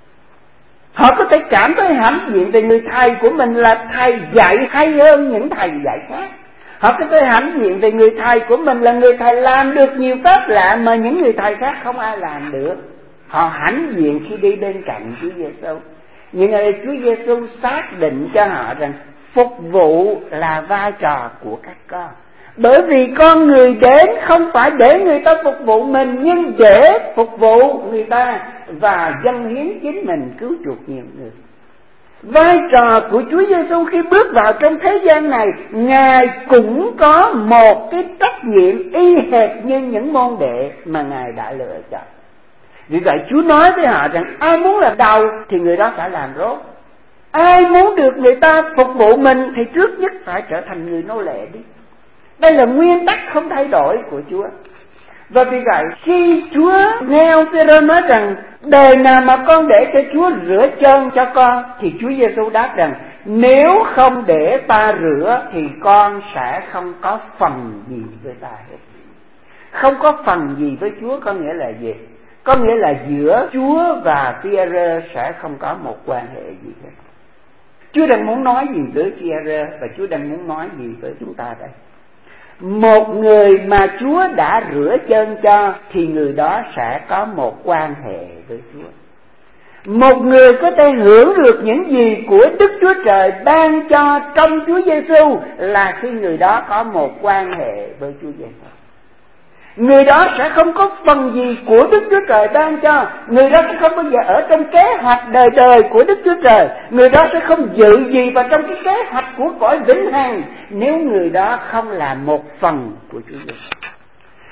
Họ có thể cảm thấy hãnh diện về người thầy của mình là thầy dạy hay hơn những thầy dạy khác. Họ có thể hãnh diện về người thầy của mình là người thầy làm được nhiều phép lạ mà những người thầy khác không ai làm được. Họ hãnh diện khi đi bên cạnh Chúa Giêsu. Nhưng ở đây Chúa Giêsu xác định cho họ rằng phục vụ là vai trò của các con. Bởi vì con người đến không phải để người ta phục vụ mình, nhưng để phục vụ người ta và dâng hiến chính mình cứu chuộc nhiều người. Vai trò của Chúa Giêsu khi bước vào trong thế gian này, Ngài cũng có một cái trách nhiệm y hệt như những môn đệ mà Ngài đã lựa chọn. Vì vậy Chúa nói với họ rằng ai muốn làm đầu thì người đó phải làm rốt. Ai muốn được người ta phục vụ mình thì trước nhất phải trở thành người nô lệ đi. Đây là nguyên tắc không thay đổi của Chúa. Và vì vậy khi Chúa nghe ông Phi-e-rơ nói rằng đời nào mà con để cho Chúa rửa chân cho con, thì Chúa Giêsu đáp rằng nếu không để ta rửa thì con sẽ không có phần gì với ta hết. Không có phần gì với Chúa có nghĩa là gì? Có nghĩa là giữa Chúa và Phi-e-rơ sẽ không có một quan hệ gì hết. Chúa đang muốn nói gì với Phi-e-rơ và Chúa đang muốn nói gì với chúng ta đây? Một người mà Chúa đã rửa chân cho thì người đó sẽ có một quan hệ với Chúa. Một người có thể hưởng được những gì của Đức Chúa Trời ban cho trong Chúa Giêsu là khi người đó có một quan hệ với Chúa Giêsu. Người đó sẽ không có phần gì của Đức Chúa Trời ban cho. Người đó sẽ không bao giờ ở trong kế hoạch đời đời của Đức Chúa Trời. Người đó sẽ không dự gì vào trong cái kế hoạch của cõi vĩnh hằng nếu người đó không là một phần của Chúa Giêsu.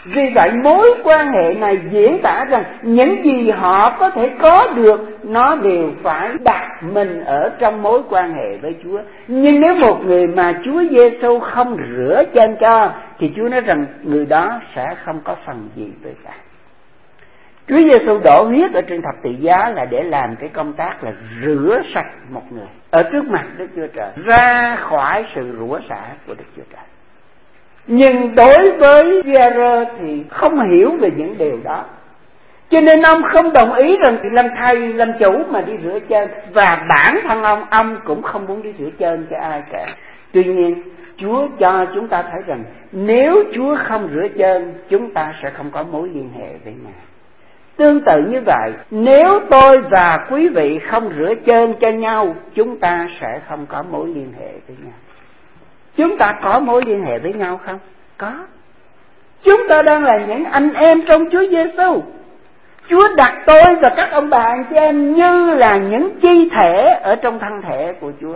Vì vậy mối quan hệ này diễn tả rằng những gì họ có thể có được nó đều phải đặt mình ở trong mối quan hệ với Chúa. Nhưng nếu một người mà Chúa Giêsu không rửa chân cho thì Chúa nói rằng người đó sẽ không có phần gì với ta. Chúa Giêsu đổ huyết ở trên thập tự giá là để làm cái công tác là rửa sạch một người ở trước mặt Đức Chúa Trời, ra khỏi sự rủa xả của Đức Chúa Trời. Nhưng đối với Giê-rơ thì không hiểu về những điều đó, cho nên ông không đồng ý rằng làm thầy làm chủ mà đi rửa chân, và bản thân ông ông cũng không muốn đi rửa chân cho ai cả. Tuy nhiên Chúa cho chúng ta thấy rằng nếu Chúa không rửa chân, chúng ta sẽ không có mối liên hệ với Ngài. Tương tự như vậy, nếu tôi và quý vị không rửa chân cho nhau, chúng ta sẽ không có mối liên hệ với nhau. Chúng ta có mối liên hệ với nhau không? Có. Chúng ta đang là những anh em trong Chúa Giêsu. Chúa đặt tôi và các ông bà anh chị em như là những chi thể ở trong thân thể của Chúa.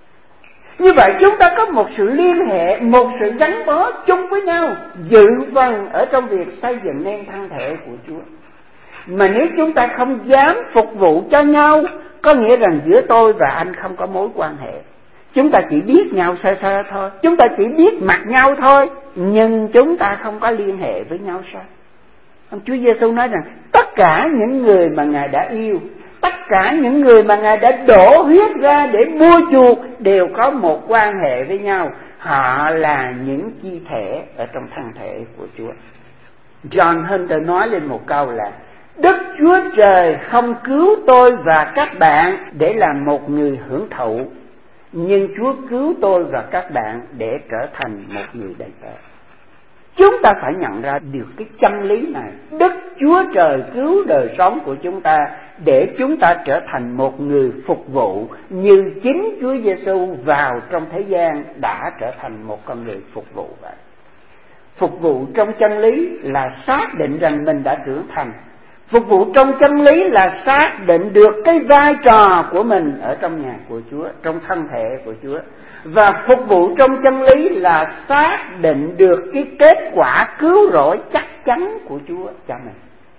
Như vậy chúng ta có một sự liên hệ, một sự gắn bó chung với nhau, dự phần ở trong việc xây dựng nên thân thể của Chúa. Mà nếu chúng ta không dám phục vụ cho nhau, có nghĩa rằng giữa tôi và anh không có mối quan hệ. Chúng ta chỉ biết nhau sơ sơ thôi, chúng ta chỉ biết mặt nhau thôi, nhưng chúng ta không có liên hệ với nhau sao? Ông Chúa Giêsu nói rằng tất cả những người mà Ngài đã yêu, tất cả những người mà Ngài đã đổ huyết ra để mua chuộc đều có một quan hệ với nhau. Họ là những chi thể ở trong thân thể của Chúa. John Hunter nói lên một câu là Đức Chúa Trời không cứu tôi và các bạn để làm một người hưởng thụ, nhưng Chúa cứu tôi và các bạn để trở thành một người đầy tớ. Chúng ta phải nhận ra được cái chân lý này. Đức Chúa Trời cứu đời sống của chúng ta để chúng ta trở thành một người phục vụ, như chính Chúa Giêsu vào trong thế gian đã trở thành một con người phục vụ vậy. Phục vụ trong chân lý là xác định rằng mình đã trưởng thành. Phục vụ trong chân lý là xác định được cái vai trò của mình ở trong nhà của Chúa, trong thân thể của Chúa. Và phục vụ trong chân lý là xác định được cái kết quả cứu rỗi chắc chắn của Chúa cho mình.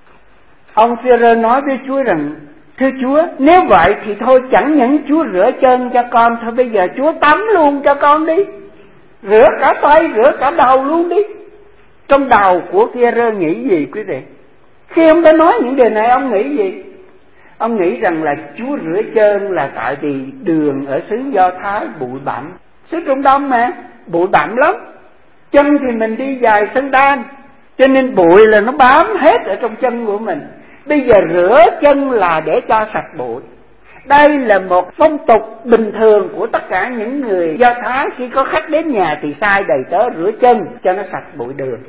Ông Phi-e-rơ nói với Chúa rằng, thưa Chúa, nếu vậy thì thôi chẳng những Chúa rửa chân cho con, thôi bây giờ Chúa tắm luôn cho con đi. Rửa cả tay, rửa cả đầu luôn đi. Trong đầu của Phi-e-rơ nghĩ gì quý vị? Khi ông ta nói những điều này, ông nghĩ gì? Ông nghĩ rằng là Chúa rửa chân là tại vì đường ở xứ Do Thái bụi bặm. Xứ Trung Đông mà, bụi bặm lắm. Chân thì mình đi giày sandal, cho nên bụi là nó bám hết ở trong chân của mình. Bây giờ rửa chân là để cho sạch bụi. Đây là một phong tục bình thường của tất cả những người Do Thái. Khi có khách đến nhà thì sai đầy tớ rửa chân cho nó sạch bụi đường.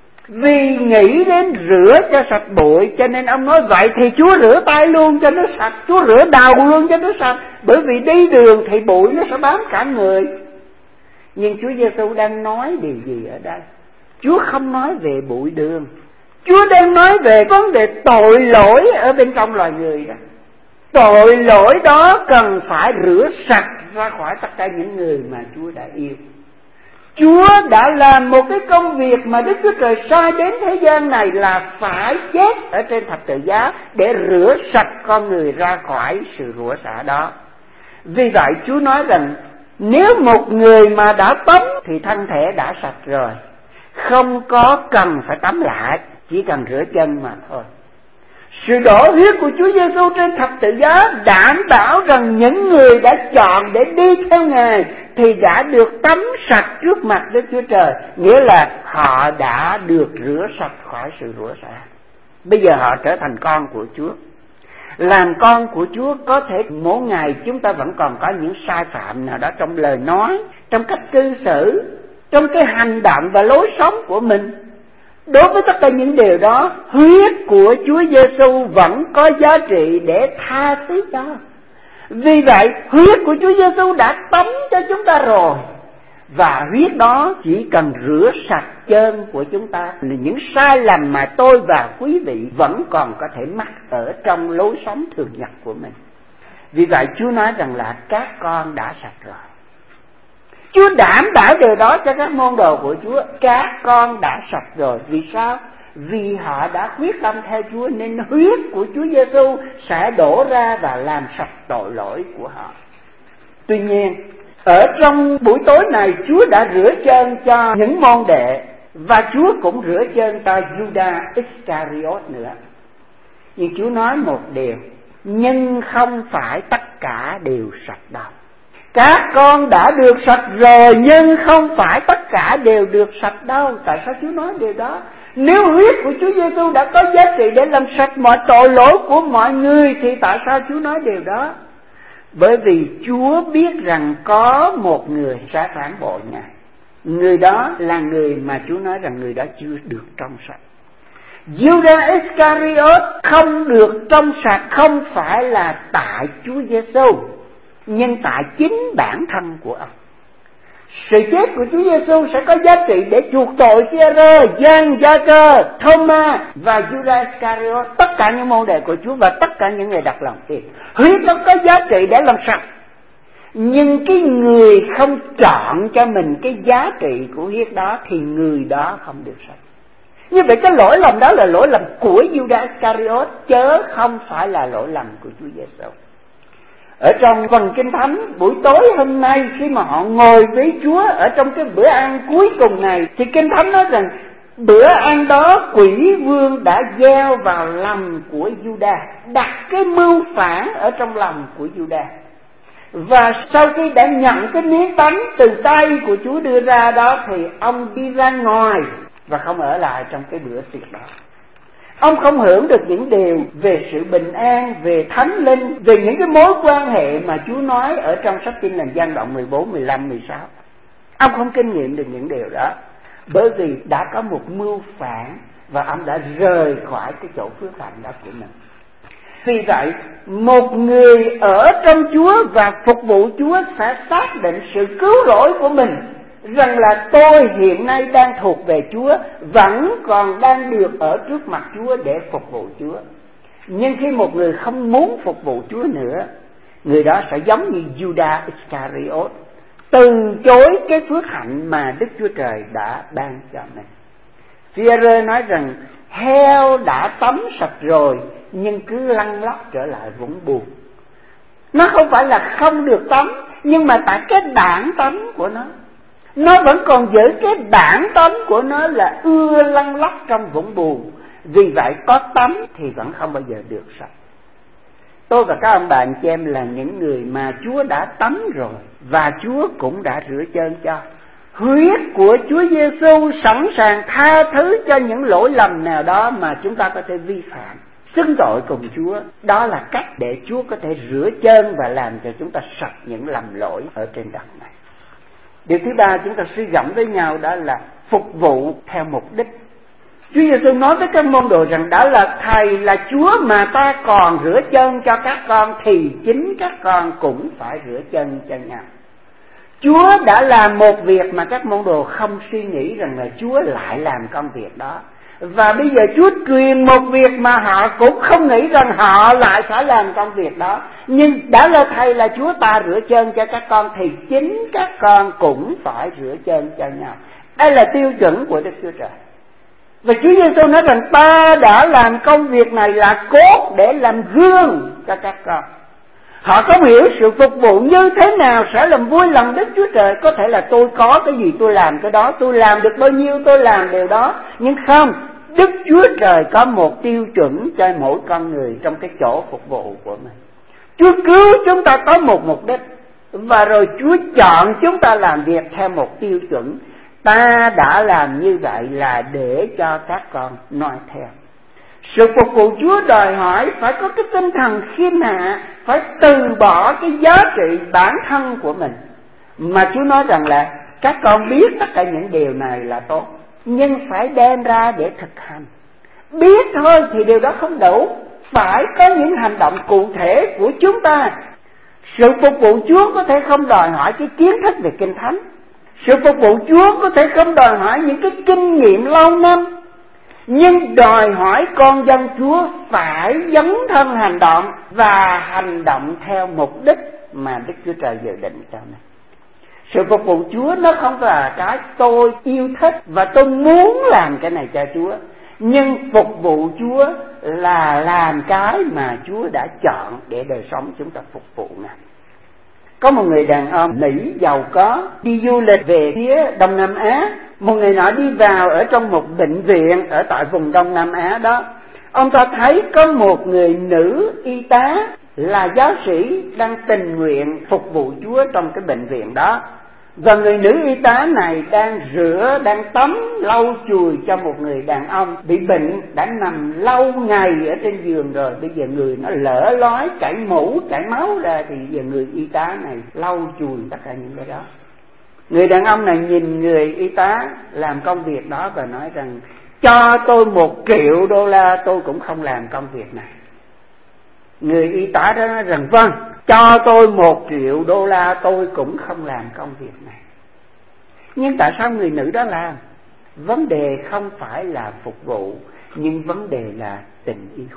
Vì nghĩ đến rửa cho sạch bụi, cho nên ông nói vậy thì Chúa rửa tay luôn cho nó sạch, Chúa rửa đầu luôn cho nó sạch. Bởi vì đi đường thì bụi nó sẽ bám cả người. Nhưng Chúa Giêsu đang nói điều gì ở đây? Chúa không nói về bụi đường, Chúa đang nói về vấn đề tội lỗi ở bên trong loài người đó. Tội lỗi đó cần phải rửa sạch ra khỏi tất cả những người mà Chúa đã yêu. Chúa đã làm một cái công việc mà Đức Chúa Trời sai đến thế gian này là phải chết ở trên thập tự giá để rửa sạch con người ra khỏi sự rủa xả đó. Vì vậy Chúa nói rằng nếu một người mà đã tắm thì thân thể đã sạch rồi, không có cần phải tắm lại, chỉ cần rửa chân mà thôi. Sự đổ huyết của Chúa Giêsu trên thập tự giá đảm bảo rằng những người đã chọn để đi theo Ngài thì đã được tắm sạch trước mặt Đức Chúa Trời, nghĩa là họ đã được rửa sạch khỏi sự rủa xả. Bây giờ họ trở thành con của Chúa. Làm con của Chúa có thể mỗi ngày chúng ta vẫn còn có những sai phạm nào đó trong lời nói, trong cách cư xử, trong cái hành động và lối sống của mình. Đối với tất cả những điều đó, huyết của Chúa Giêsu vẫn có giá trị để tha thứ cho. Vì vậy, huyết của Chúa Giêsu đã tắm cho chúng ta rồi. Và huyết đó chỉ cần rửa sạch chân của chúng ta là những sai lầm mà tôi và quý vị vẫn còn có thể mắc ở trong lối sống thường nhật của mình. Vì vậy Chúa nói rằng là các con đã sạch rồi. Chúa đảm bảo điều đó cho các môn đồ của Chúa. Các con đã sạch rồi. Vì sao? Vì họ đã quyết tâm theo Chúa, nên huyết của Chúa Giêsu sẽ đổ ra và làm sạch tội lỗi của họ. Tuy nhiên, ở trong buổi tối này, Chúa đã rửa chân cho những môn đệ, và Chúa cũng rửa chân cho Judas Iscariot nữa. Nhưng Chúa nói một điều: nhưng không phải tất cả đều sạch đâu. Các con đã được sạch rồi, nhưng không phải tất cả đều được sạch đâu. Tại sao Chúa nói điều đó? Nếu huyết của Chúa Giêsu đã có giá trị để làm sạch mọi tội lỗi của mọi người, thì tại sao Chúa nói điều đó? Bởi vì Chúa biết rằng có một người sẽ phản bội Ngài. Người đó là người mà Chúa nói rằng người đó chưa được trong sạch. Judas Iscariot không được trong sạch không phải là tại Chúa Giêsu, nhưng tại chính bản thân của ông. Sự chết của Chúa Giêsu sẽ có giá trị để chuộc tội Phi-e-rơ, Giăng, Gia-cơ, Thô-ma và Judas Iscariot, tất cả những môn đệ của Chúa và tất cả những người đặt lòng tin. Huyết đó có giá trị để làm sạch, nhưng cái người không chọn cho mình cái giá trị của huyết đó thì người đó không được sạch. Như vậy cái lỗi lầm đó là lỗi lầm của Judas Iscariot, chớ không phải là lỗi lầm của Chúa Giêsu. Ở trong phần Kinh Thánh buổi tối hôm nay, khi mà họ ngồi với Chúa ở trong cái bữa ăn cuối cùng này, thì Kinh Thánh nói rằng bữa ăn đó quỷ vương đã gieo vào lòng của Judas, đặt cái mưu phản ở trong lòng của Judas. Và sau khi đã nhận cái miếng bánh từ tay của Chúa đưa ra đó, thì ông đi ra ngoài và không ở lại trong cái bữa tiệc đó. Ông không hưởng được những điều về sự bình an, về thánh linh, về những cái mối quan hệ mà Chúa nói ở trong sách Tin Lành Giăng đoạn mười bốn, mười lăm, mười sáu. Ông không kinh nghiệm được những điều đó, bởi vì đã có một mưu phản và ông đã rời khỏi cái chỗ phước hạnh đó của mình. Vì vậy, một người ở trong Chúa và phục vụ Chúa sẽ xác định sự cứu rỗi của mình, rằng là tôi hiện nay đang thuộc về Chúa, vẫn còn đang được ở trước mặt Chúa để phục vụ Chúa. Nhưng khi một người không muốn phục vụ Chúa nữa, người đó sẽ giống như Judas Iscariot, từ chối cái phước hạnh mà Đức Chúa Trời đã ban cho mình. Phi-e-rơ nói rằng heo đã tắm sạch rồi, nhưng cứ lăn lóc trở lại vũng bùn. Nó không phải là không được tắm, nhưng mà tại cái bản tánh của nó, nó vẫn còn giữ cái bản tánh của nó là ưa lăn lóc trong vũng bùn. Vì vậy có tắm thì vẫn không bao giờ được sạch. Tôi và các ông bà anh chị em là những người mà Chúa đã tắm rồi, và Chúa cũng đã rửa chân cho. Huyết của Chúa Giêsu sẵn sàng tha thứ cho những lỗi lầm nào đó mà chúng ta có thể vi phạm, xưng tội cùng Chúa. Đó là cách để Chúa có thể rửa chân và làm cho chúng ta sạch những lầm lỗi ở trên đất này. Điều thứ ba chúng ta suy gẫm với nhau đó là phục vụ theo mục đích. Chúa Giêsu nói với các môn đồ rằng đã là Thầy là Chúa mà ta còn rửa chân cho các con, thì chính các con cũng phải rửa chân cho nhau. Chúa đã làm một việc mà các môn đồ không suy nghĩ rằng là Chúa lại làm công việc đó. Và bây giờ Chúa truyền một việc mà họ cũng không nghĩ rằng họ lại phải làm công việc đó. Nhưng đã là Thầy là Chúa ta rửa chân cho các con, thì chính các con cũng phải rửa chân cho nhau. Đây là tiêu chuẩn của Đức Chúa Trời. Và Chúa Giêsu nói rằng ta đã làm công việc này là cốt để làm gương cho các con. Họ không hiểu sự phục vụ như thế nào sẽ làm vui lòng Đức Chúa Trời. Có thể là tôi có cái gì tôi làm cái đó, tôi làm được bao nhiêu tôi làm điều đó. Nhưng không, Đức Chúa Trời có một tiêu chuẩn cho mỗi con người trong cái chỗ phục vụ của mình. Chúa cứu chúng ta có một mục đích, và rồi Chúa chọn chúng ta làm việc theo một tiêu chuẩn. Ta đã làm như vậy là để cho các con noi theo. Sự phục vụ Chúa đòi hỏi phải có cái tinh thần khiêm hạ, phải từ bỏ cái giá trị bản thân của mình. Mà Chúa nói rằng là các con biết tất cả những điều này là tốt, nhưng phải đem ra để thực hành. Biết thôi thì điều đó không đủ, phải có những hành động cụ thể của chúng ta. Sự phục vụ Chúa có thể không đòi hỏi cái kiến thức về Kinh Thánh. Sự phục vụ Chúa có thể không đòi hỏi những cái kinh nghiệm lâu năm, nhưng đòi hỏi con dân Chúa phải dấn thân hành động và hành động theo mục đích mà Đức Chúa Trời dự định cho mình. Sự phục vụ Chúa nó không là cái tôi yêu thích và tôi muốn làm cái này cho Chúa, nhưng phục vụ Chúa là làm cái mà Chúa đã chọn để đời sống chúng ta phục vụ Ngài. Có một người đàn ông Mỹ giàu có đi du lịch về phía Đông Nam Á. Một ngày nọ đi vào ở trong một bệnh viện ở tại vùng Đông Nam Á đó. Ông ta thấy có một người nữ y tá là giáo sĩ đang tình nguyện phục vụ Chúa trong cái bệnh viện đó. Và người nữ y tá này đang rửa, đang tắm, lau chùi cho một người đàn ông bị bệnh, đã nằm lâu ngày ở trên giường rồi. Bây giờ người nó lở lói, chảy mũ, chảy máu ra, thì giờ người y tá này lau chùi tất cả những cái đó. Người đàn ông này nhìn người y tá làm công việc đó và nói rằng: cho tôi một triệu đô la tôi cũng không làm công việc này. Người y tá đó nói rằng: vâng, cho tôi một triệu đô la tôi cũng không làm công việc này. Nhưng tại sao người nữ đó làm? Vấn đề không phải là phục vụ, nhưng vấn đề là tình yêu.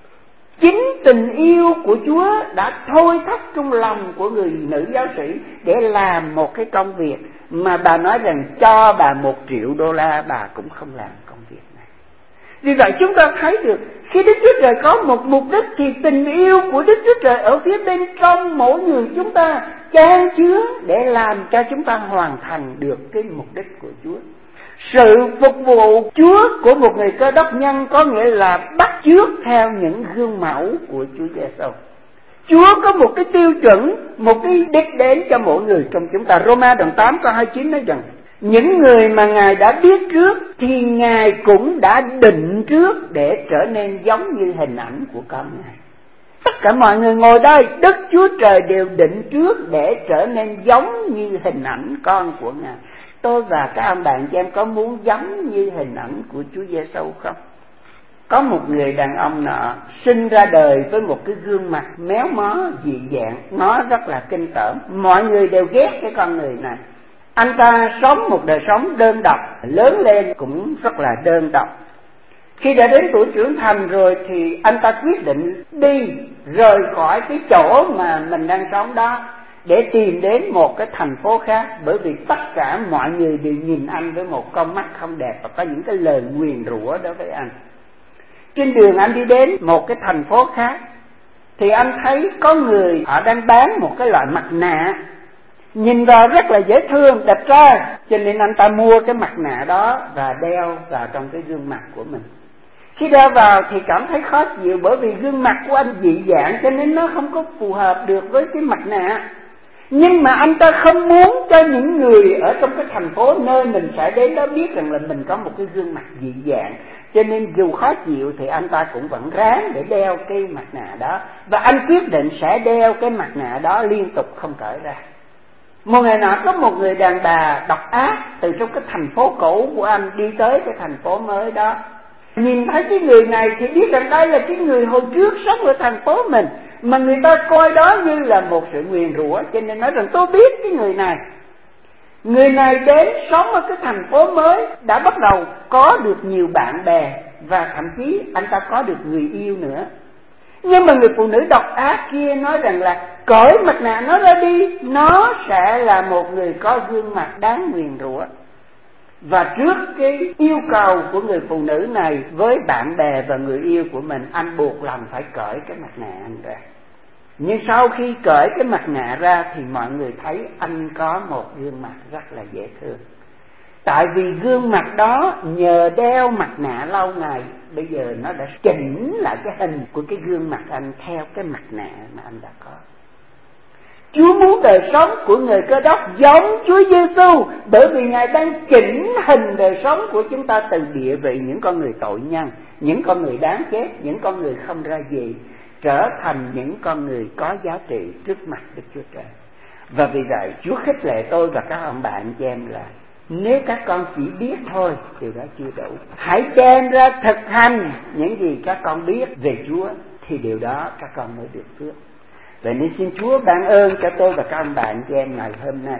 Chính tình yêu của Chúa đã thôi thúc trong lòng của người nữ giáo sĩ để làm một cái công việc mà bà nói rằng cho bà một triệu đô la bà cũng không làm công việc này. Vì vậy chúng ta thấy được khi Đức Chúa Trời có một mục đích thì tình yêu của Đức Chúa Trời ở phía bên trong mỗi người chúng ta chan chứa để làm cho chúng ta hoàn thành được cái mục đích của Chúa. Sự phục vụ Chúa của một người Cơ Đốc nhân có nghĩa là bắt chước theo những gương mẫu của Chúa Giêsu. Chúa có một cái tiêu chuẩn, một cái đích đến cho mỗi người trong chúng ta. Roma đoạn tám câu hai mươi chín nói rằng: những người mà Ngài đã biết trước thì Ngài cũng đã định trước để trở nên giống như hình ảnh của con Ngài. Tất cả mọi người ngồi đây, Đức Chúa Trời đều định trước để trở nên giống như hình ảnh con của Ngài. Tôi và các ông bạn chị em có muốn giống như hình ảnh của Chúa Giêsu không? Có một người đàn ông nọ sinh ra đời với một cái gương mặt méo mó dị dạng, nó rất là kinh tởm. Mọi người đều ghét cái con người này. Anh ta sống một đời sống đơn độc, lớn lên cũng rất là đơn độc. Khi đã đến tuổi trưởng thành rồi thì anh ta quyết định đi rời khỏi cái chỗ mà mình đang sống đó để tìm đến một cái thành phố khác, bởi vì tất cả mọi người đều nhìn anh với một con mắt không đẹp và có những cái lời nguyền rủa đối với anh. Trên đường anh đi đến một cái thành phố khác thì anh thấy có người họ đang bán một cái loại mặt nạ, nhìn vào rất là dễ thương, đẹp trai, cho nên anh ta mua cái mặt nạ đó và đeo vào trong cái gương mặt của mình. Khi đeo vào thì cảm thấy khó chịu, bởi vì gương mặt của anh dị dạng cho nên nó không có phù hợp được với cái mặt nạ. Nhưng mà anh ta không muốn cho những người ở trong cái thành phố nơi mình sẽ đến đó biết rằng là mình có một cái gương mặt dị dạng, cho nên dù khó chịu thì anh ta cũng vẫn ráng để đeo cái mặt nạ đó. Và anh quyết định sẽ đeo cái mặt nạ đó liên tục không cởi ra. Một ngày nọ có một người đàn bà độc ác từ trong cái thành phố cũ của anh đi tới cái thành phố mới đó. Nhìn thấy cái người này thì biết rằng đây là cái người hồi trước sống ở thành phố mình, mà người ta coi đó như là một sự nguyền rủa, cho nên nói rằng tôi biết cái người này. Người này đến sống ở cái thành phố mới, đã bắt đầu có được nhiều bạn bè, và thậm chí anh ta có được người yêu nữa. Nhưng mà người phụ nữ độc ác kia nói rằng là cởi mặt nạ nó ra đi, nó sẽ là một người có gương mặt đáng nguyền rủa. Và trước cái yêu cầu của người phụ nữ này với bạn bè và người yêu của mình, anh buộc lòng phải cởi cái mặt nạ anh ra. Nhưng sau khi cởi cái mặt nạ ra thì mọi người thấy anh có một gương mặt rất là dễ thương. Tại vì gương mặt đó nhờ đeo mặt nạ lâu ngày, bây giờ nó đã chỉnh lại cái hình của cái gương mặt anh theo cái mặt nạ mà anh đã có. Chúa muốn đời sống của người Cơ Đốc giống Chúa Giêsu, bởi vì Ngài đang chỉnh hình đời sống của chúng ta từ địa vị những con người tội nhân, những con người đáng chết, những con người không ra gì, trở thành những con người có giá trị trước mặt Đức Chúa Trời. Và vì vậy Chúa khích lệ tôi và các ông bạn chị em là nếu các con chỉ biết thôi thì đó chưa đủ. Hãy đem ra thực hành những gì các con biết về Chúa, thì điều đó các con mới được phước. Vậy nên xin Chúa ban ơn cho tôi và các ông bạn chị em ngày hôm nay.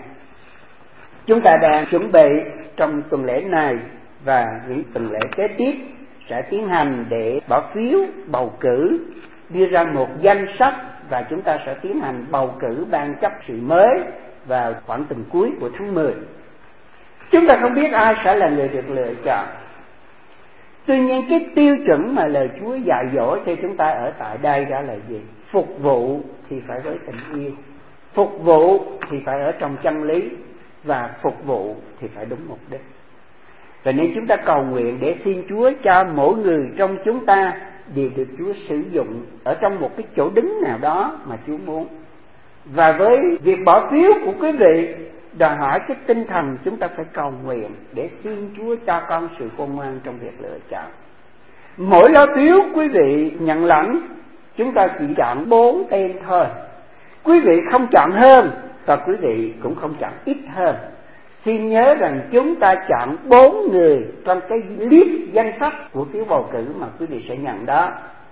Chúng ta đang chuẩn bị trong tuần lễ này và những tuần lễ kế tiếp sẽ tiến hành để bỏ phiếu bầu cử, đưa ra một danh sách, và chúng ta sẽ tiến hành bầu cử ban chấp sự mới vào khoảng tuần cuối của tháng mười. Chúng ta không biết ai sẽ là người được lựa chọn. Tuy nhiên cái tiêu chuẩn mà lời Chúa dạy dỗ cho chúng ta ở tại đây đó là gì? Phục vụ thì phải với tình yêu, phục vụ thì phải ở trong chân lý, và phục vụ thì phải đúng mục đích. Và nên chúng ta cầu nguyện để xin Chúa cho mỗi người trong chúng ta đều được Chúa sử dụng ở trong một cái chỗ đứng nào đó mà Chúa muốn. Và với việc bỏ phiếu của quý vị đòi hỏi cái tinh thần chúng ta phải cầu nguyện để xin Chúa cho con sự khôn ngoan trong việc lựa chọn. Mỗi lá phiếu quý vị nhận lãnh, chúng ta chỉ chọn bốn tên thôi. Quý vị không chọn hơn và quý vị cũng không chọn ít hơn. Xin nhớ rằng chúng ta chọn bốn người trong cái list danh sách của phiếu bầu cử mà quý vị sẽ nhận đó.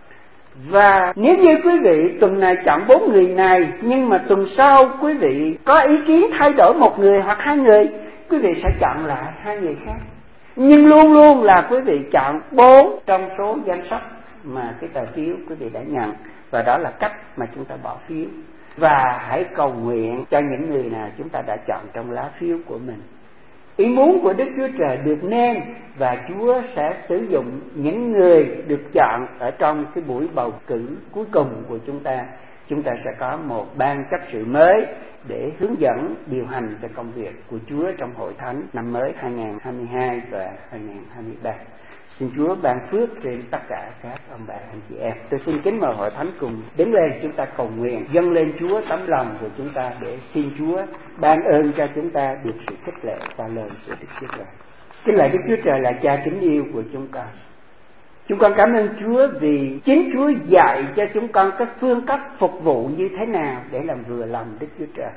Và nếu như quý vị tuần này chọn bốn người này, nhưng mà tuần sau quý vị có ý kiến thay đổi một người hoặc hai người, quý vị sẽ chọn lại hai người khác. Nhưng luôn luôn là quý vị chọn bốn trong số danh sách mà cái tờ phiếu quý vị đã nhận. Và đó là cách mà chúng ta bỏ phiếu. Và hãy cầu nguyện cho những người nào chúng ta đã chọn trong lá phiếu của mình. Ý muốn của Đức Chúa Trời được nên, và Chúa sẽ sử dụng những người được chọn ở trong cái buổi bầu cử cuối cùng của chúng ta. Chúng ta sẽ có một ban chấp sự mới để hướng dẫn điều hành cho công việc của Chúa trong hội thánh năm mới hai nghìn không trăm hai mươi hai và hai nghìn không trăm hai mươi ba. Xin Chúa ban phước trên tất cả các ông bà anh chị em. Tôi xin kính mời hội thánh cùng đứng lên, chúng ta cầu nguyện dâng lên Chúa tấm lòng của chúng ta để xin Chúa ban ơn cho chúng ta được sự khích lệ qua lời của Đức Chúa Trời. Kính lạy Đức Chúa Trời là Cha kính yêu của chúng con. Chúng con cảm ơn Chúa vì chính Chúa dạy cho chúng con các phương cách phục vụ như thế nào để làm vừa lòng Đức Chúa Trời.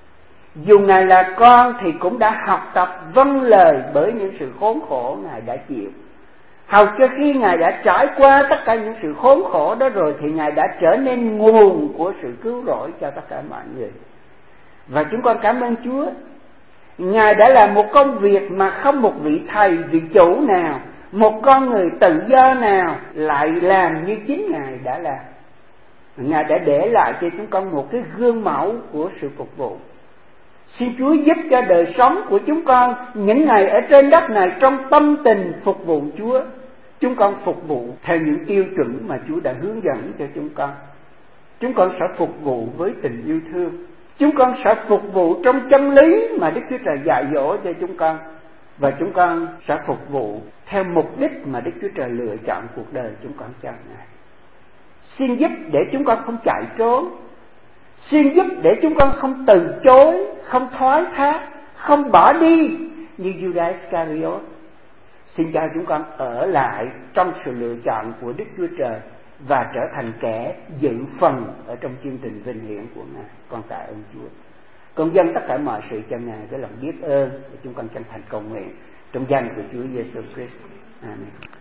Dù Ngài là con thì cũng đã học tập vâng lời bởi những sự khốn khổ Ngài đã chịu. Hầu cho khi Ngài đã trải qua tất cả những sự khốn khổ đó rồi thì Ngài đã trở nên nguồn của sự cứu rỗi cho tất cả mọi người. Và chúng con cảm ơn Chúa, Ngài đã làm một công việc mà không một vị thầy, vị chủ nào, một con người tự do nào lại làm như chính Ngài đã làm. Ngài đã để lại cho chúng con một cái gương mẫu của sự phục vụ. Xin Chúa giúp cho đời sống của chúng con những ngày ở trên đất này trong tâm tình phục vụ Chúa. Chúng con phục vụ theo những tiêu chuẩn mà Chúa đã hướng dẫn cho chúng con. Chúng con sẽ phục vụ với tình yêu thương. Chúng con sẽ phục vụ trong chân lý mà Đức Chúa Trời dạy dỗ cho chúng con. Và chúng con sẽ phục vụ theo mục đích mà Đức Chúa Trời lựa chọn cuộc đời chúng con cho Ngài. Xin giúp để chúng con không chạy trốn. Xin giúp để chúng con không từ chối, không thoái thác, không bỏ đi như Judas Iscariot. Xin cho chúng con ở lại trong sự lựa chọn của Đức Chúa Trời và trở thành kẻ dự phần ở trong chương trình vinh hiển của Ngài. Con tạ ơn Chúa. Con dâng tất cả mọi sự cho Ngài với lòng biết ơn, để chúng con chân thành cầu nguyện trong danh của Chúa Giêsu Christ. Amen.